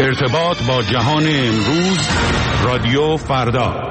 ارتباط با جهان امروز، رادیو فردا.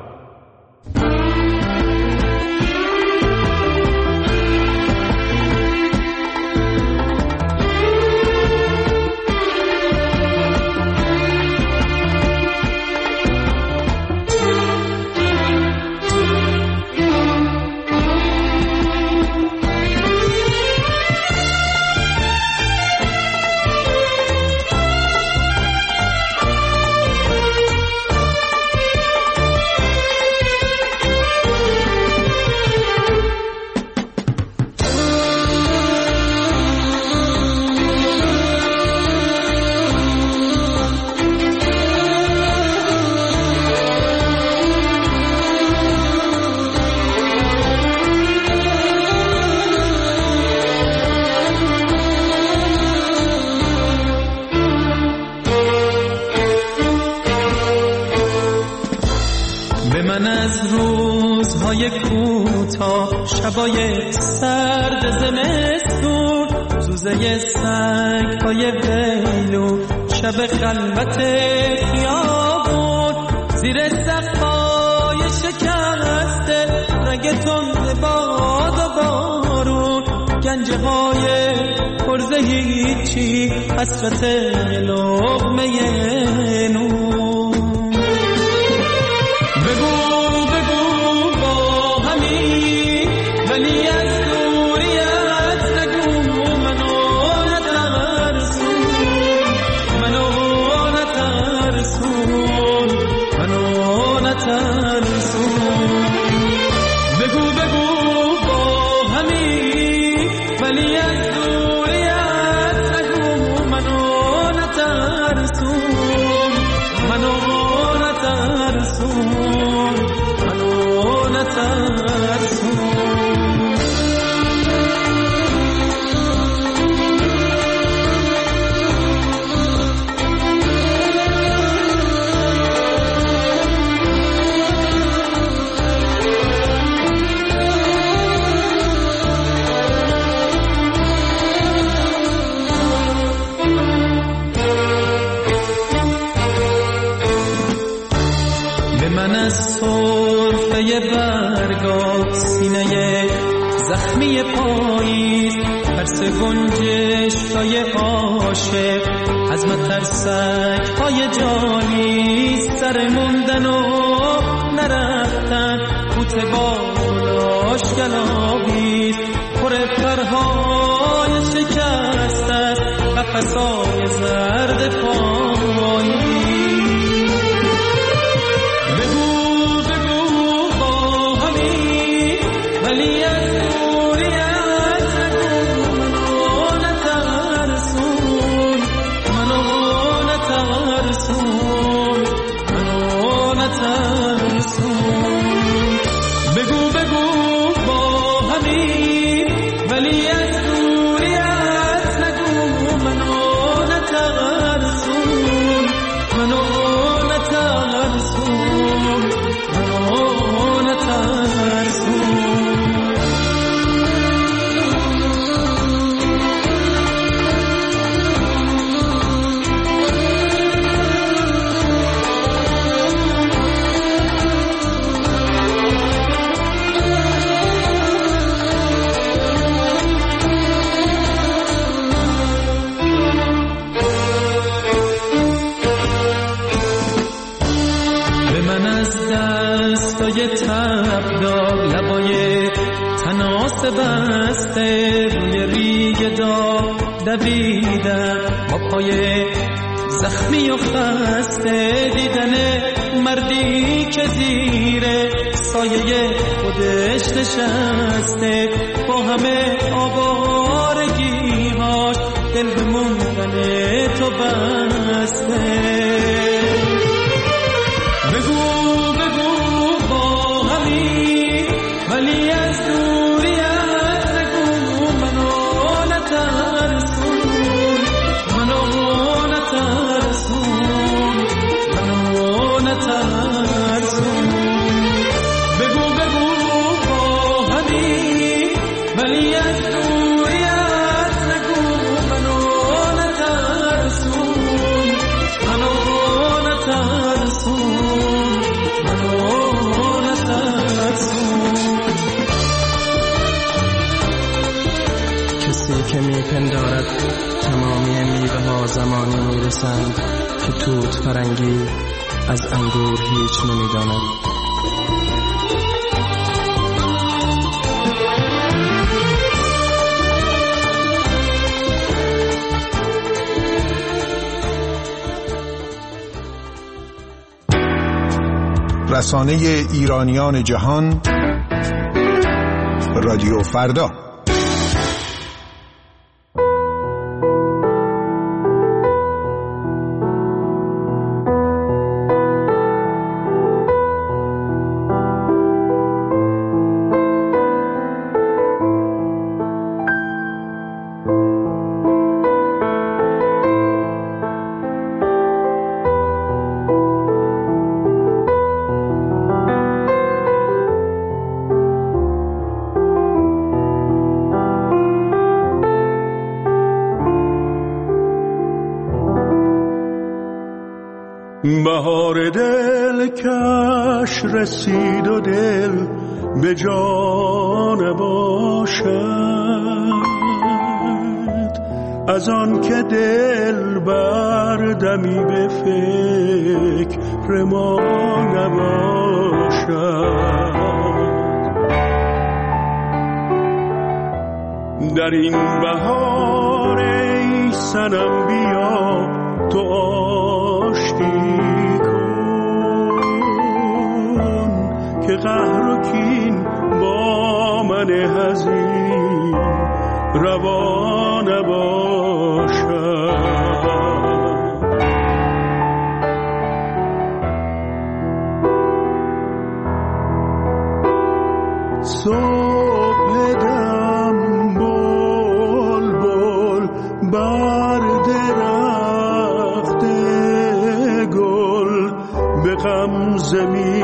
شبای سرد زمستون، زوزه سگ‌های ویلو، شب خلوت خیابون، زیر سقف‌های شکسته رنگ تند باد و بارون، گنجه‌های پرز هیچی، حسرت لقمه نون. ولی از دوریت نگو منو نترسون، منو نترسون، منو نترسون. بگو بگو با همی، ولی از دوریت نگو منو نترسون، منو نترسون، منو نترسون. سرفه برگا سینه زخمی پاییز، ترس گنجش‌های عاشق از مترسک های جانی، سر موندن و نرفتن بوت بالاش گلابیز، پر پرهای شکست است قفس‌های زرد پاییز. ولی از دوریت نگو منو نترسون، منو نترسون، منو نترسون. بگو بگو با همین، ولی از دوریت نگو منو نترسون، منو نترسون، منو نترسون. تبدار لبای تناس بسته، روی ریگ داغ دویدن با پای زخمی و خسته، دیدن مردی که زیر سایه خودش نشسته، با همه آوارگی‌هاش دل به موندن تو بسته. بگو ولی از دوریت نگو منو نترسون، منو نترسون، منو نترسون. بگو بگو با همین، ولی از دوریت نگو منو نترسون، اما زمانی میرسند که توت فرنگی از انگور هیچ نمیداند. رسانه ایرانیان جهان، رادیو فردا. بهار دل کش رسید و دل به جان باشد، از آن که دل بر دمی به فکر ما نباشد. در این بهار ای صنم بیا تو آشتی که قهر و کین با من حزین روا نباشد. صبح دم بلبل بر درخت گل به غمزه می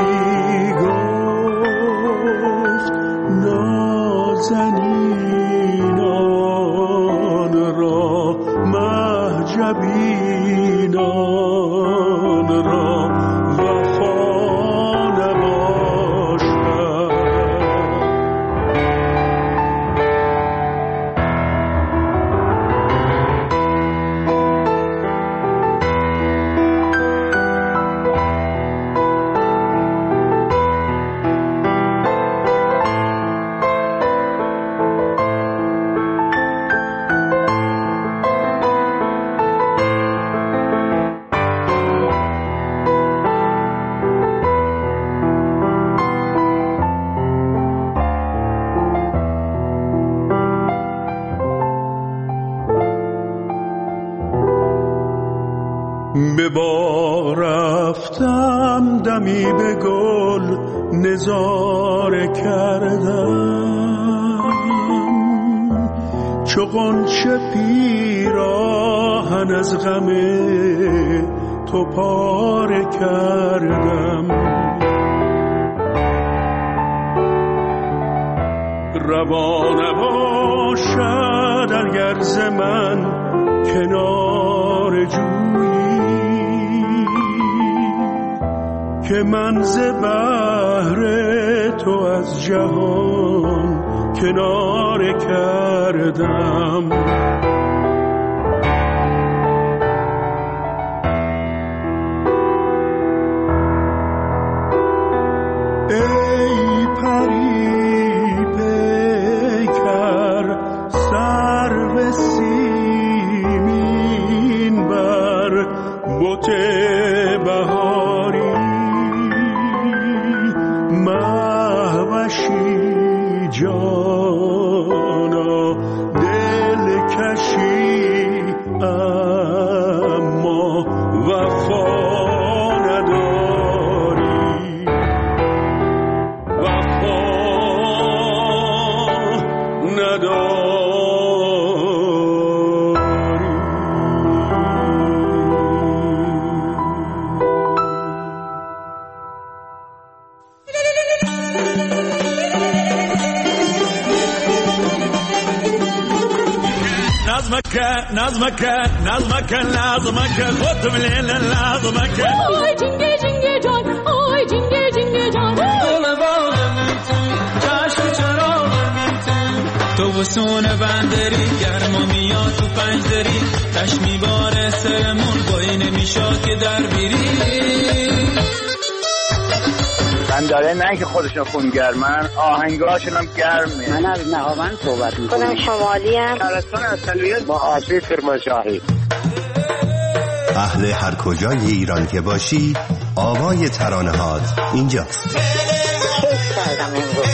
نازنینان را مهجبینان را وفا نباشد. به بار رفتم دمی به گل نظاره کردم، چو غنچه پیراهن از غم تو پاره کردم. روا نباشد اگر ز من کنار جویی که من ز بحر تو از جهان کناره کردم. ای پری پیکر سرو سیمین بر بت بهاری مهوشی جانا دل کشی اما وفا نداری. وفا نداری. نظمك خد من نظمك. آی جنگه جنگه جان، آی جنگه جنگه جان، گل باغ تو چشم چراغ تو و تابوسون بندری گرما میاد تو پنجدری تش میباره سرمون بایی نمیشاد که در بیری داره نه که خودشون خونگرمن آهنگاشون هم گرمه. من از نهاوند صحبت میکنم. خودم شمالی ام. شهرستان اصلیت با آسیب کرمانشاهی. اهل هر کجای ایران که باشی آوای ترانه‌هات اینجاست. کیف کردم امروز.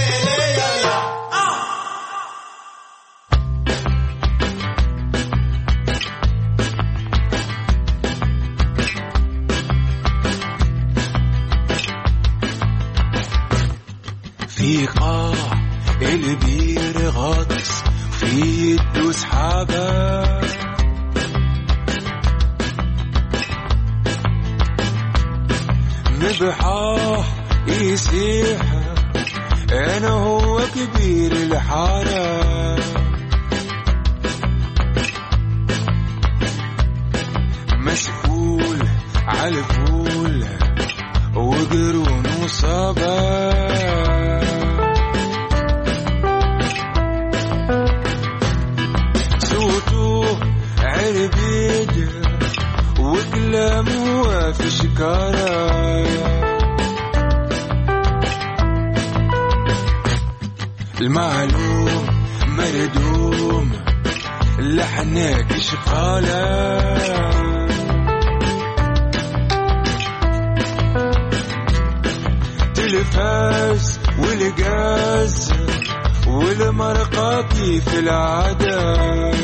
في قاع البير غطس في الدوس حبة نبحاح يسيح أنا هو كبير الحارة مسؤول على الفول وقرون وصبا عربيد وكلامه في شكارة المعلوم مردوم لحنك شقالة تلفاز والقاز والمرقة كيف العادة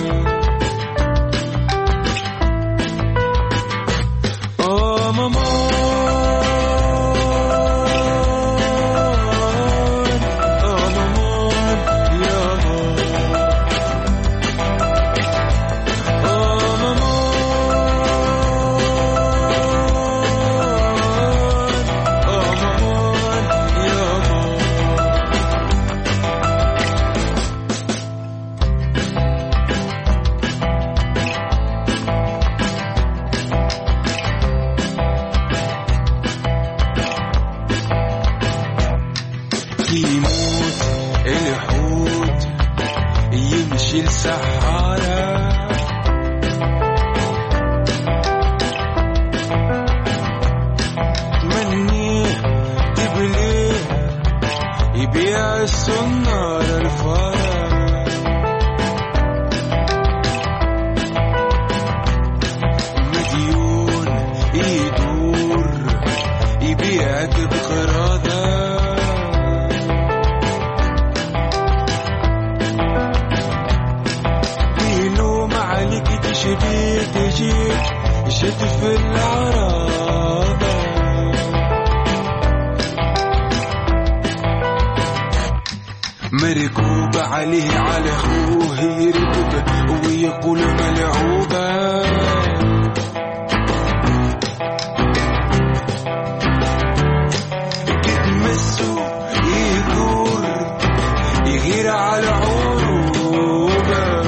يموت الحوت يمشي السحارة مني تبليه يبيع السنار الفارة مديون يدور يبيعك بقراضة جيت شد في العرابة مركوب عليه على أخوه يركب ويقول ملعوبة كتمسه يدور يغير على عروبة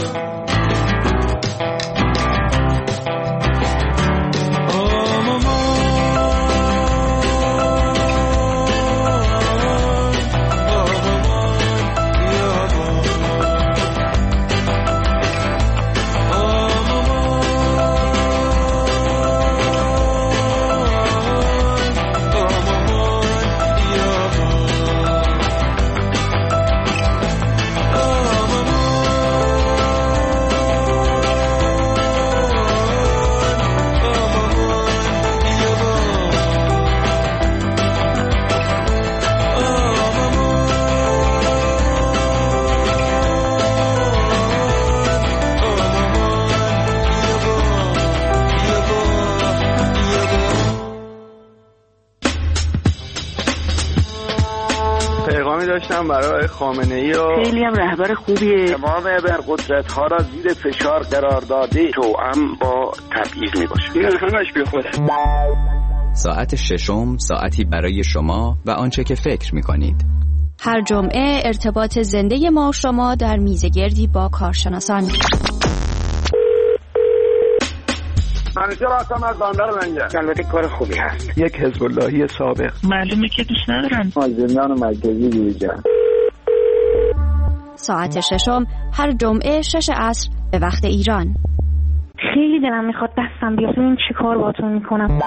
داشتم برای خامنه‌ای و خیلی هم رهبر خوبیه. تمام ابرقدرت‌ها را زیر فشار قرار داده توأم با تبعیض میباشه. این همش بی خوده. ساعت ششم ساعتی برای شما و آنچه که فکر می‌کنید. هر جمعه ارتباط زنده ما و شما در میزگردی با کارشناسان. منیجر هستم از بندر منجر. البته کار خوبی هست. یک حزب اللهی سابق. معلومه که دوست ندارن. از زندان مرکزی بیرون. ساعت ششم هر جمعه 6 عصر به وقت ایران. خیلی دلم میخواد دستم بیاد این چی کار باتون میکنم.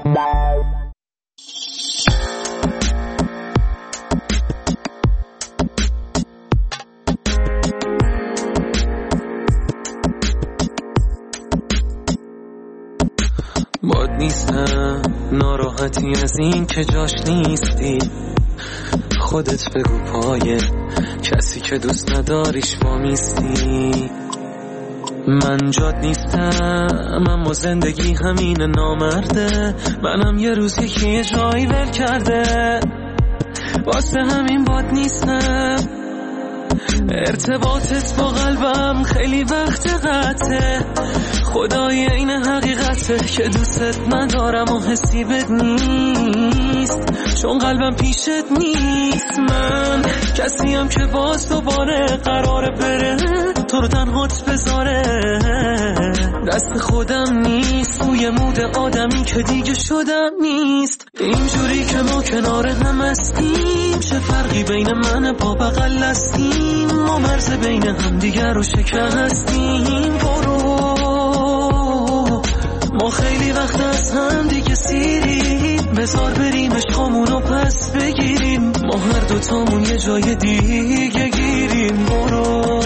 باد نیستم ناراحتی از این که جاش نیستی، خودت بگو پای کسی که دوست نداریش وامیستی. من جاد نیستم اما زندگی همین نامرده، منم یه روز یکی جایی ول کرده، واسه همین باد نیستم. ارتباطت با قلبم خیلی وقت قطعه، خدای این حقیقته که دوستت ندارم و حسی بد نیست، چون قلبم پیشت نیست. من کسیم که باز دوباره قراره بره تو رو تنهات بذاره، دست خودم نیست، روی مود آدمی که دیگه شدم نیست. اینجوری که ما کنار هم هستیم، چه فرقی بین من با بغل هستیم، ما مرز بین هم دیگر رو شکستیم. برو ما خیلی وقت از هم دیگه سیریم، بذار بریم عشقامونو پس بگیریم، ما هر دوتامون یه جای دیگه گیریم. برو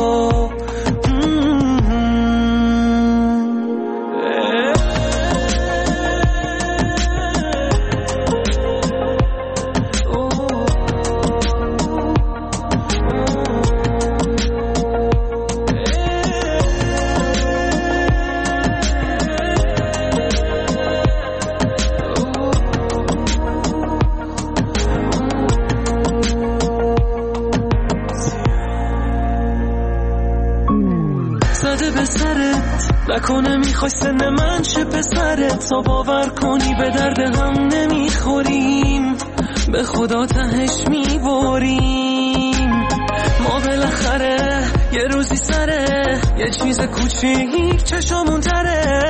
نکنه میخوای سن من چه پسرت، تا باور کنی به درد هم نمیخوریم، به خدا تهش میباریم. ما بالاخره یه روزی سره یه چیز کوچیک چشامون تره،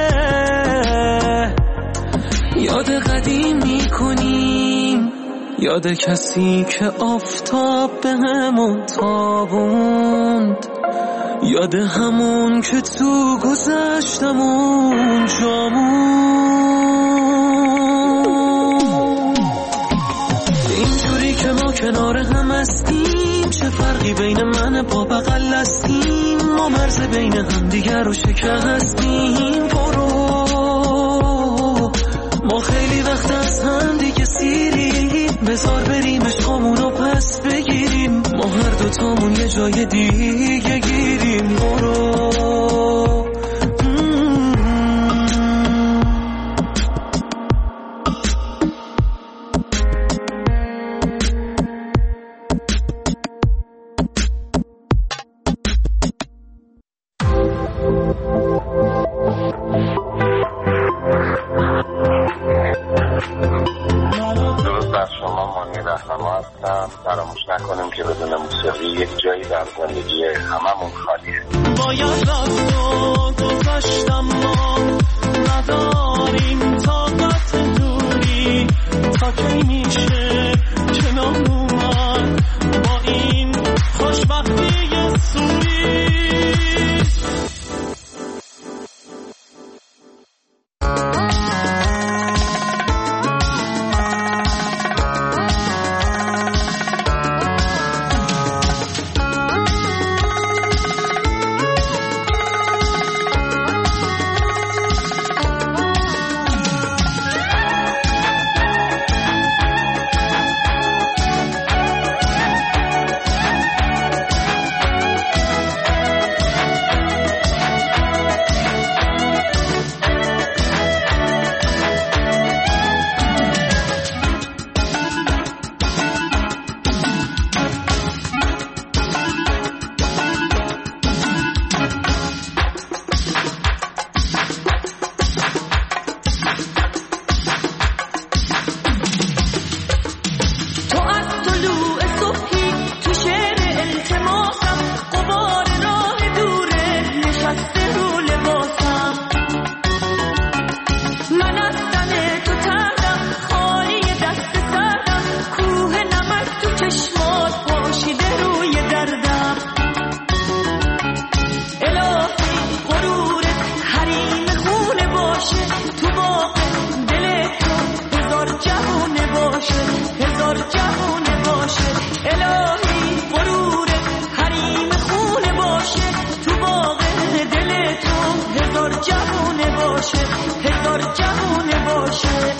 یاد قدیم میکنیم، یاد کسی که آفتاب به همون تابوند، یاد همون که تو گذشتمون جامون. اینجوری که ما کنار هم هستیم، چه فرقی بین من با بغل هستیم، ما مرز بین هم دیگر رو شکستیم. برو ما خیلی وقت از هم دیگه سیریم، بذار بریم عشقامونو پس بگیریم، ما هر دوتامون یه جای دیگه گیریم. برو فراموش نکنیم که بدون موسیقی یک جایی در زندگی هممون خالیه. باید رفت و گذشتم، ما نداریم طاقت دوری، تا کی میشه کنار اومد با این خوشبختی سوری. باشه، هزار جهونه باشه.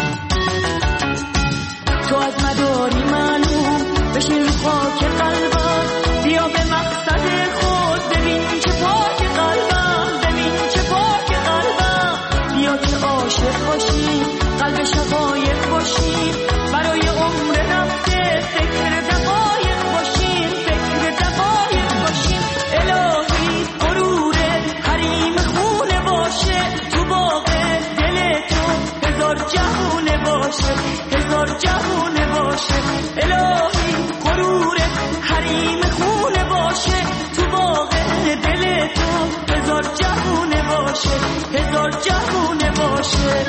تو از مداری معلوم بشین رو خاک قلبم، بیا به مقصد خود ببین که پاک قلبم، ببین که پاک قلبم. بیا که عاشق باشیم، قلب شقایق باشیم، برای عمر رفته فکر دقایق باشیم، فکر دقایق باشیم. الهی غرور حریم خونه باشه، تو باغ دل تو هزار جهونه باشه، هزار جهونه باشه. الهی غرور حریم خونه باشه، تو باغ دل تو هزار جهونه باشه، هزار جهونه باشه.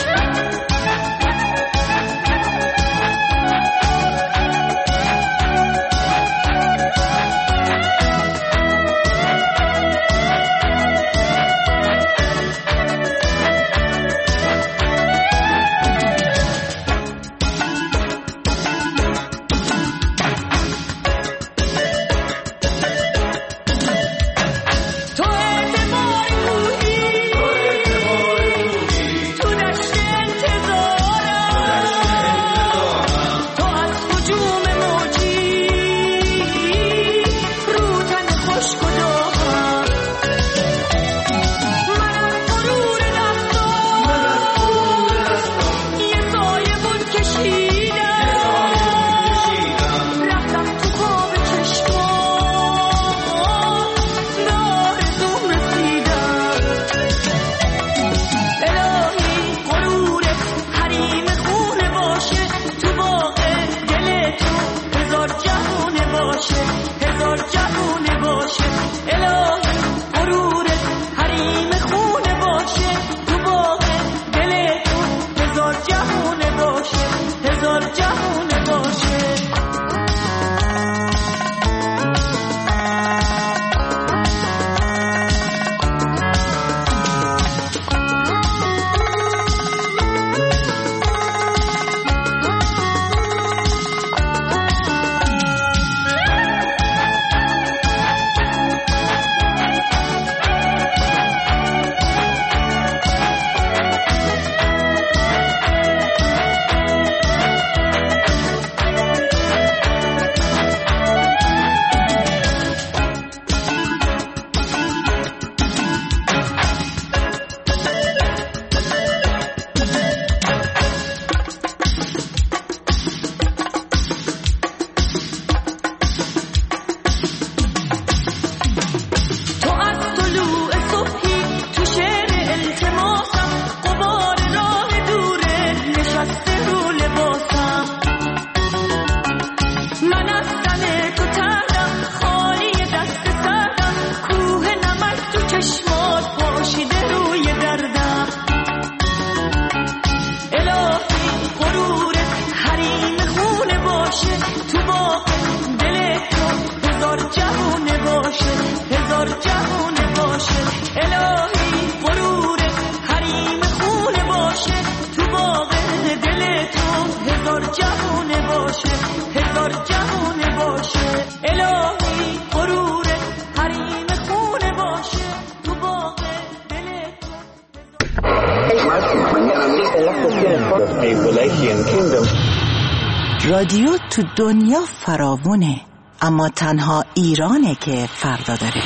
رادیو تو دنیا فراوونه، اما تنها ایرانه که فردا داره.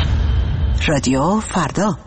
رادیو فردا.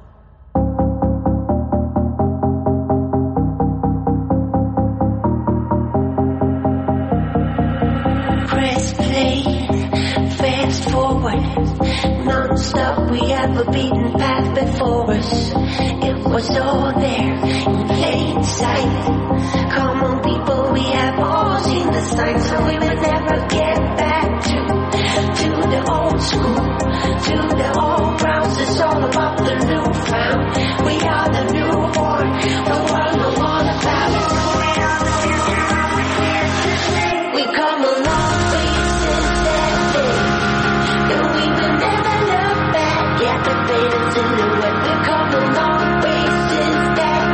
Press play, fast forward, non-stop. We have a beaten path before us. It was all there in plain sight. Come on, people, we have all seen the signs, so we will never get back to the old school, to the old grounds. It's all about the new found. We are the newborn, the world will all about it. We are the future, and we're here to stay. We come a long way since that day, and we will never look back at the faded silhouette. We come a long way since that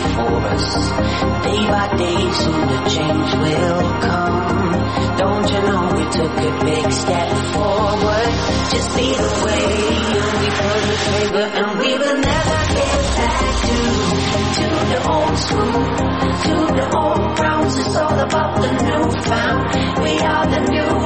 for us. Day by day, soon the change will come. Don't you know we took a big step forward? Just lead the way and we pull the trigger, and we will never get back to the old school, to the old grounds. It's all about the new found. We are the new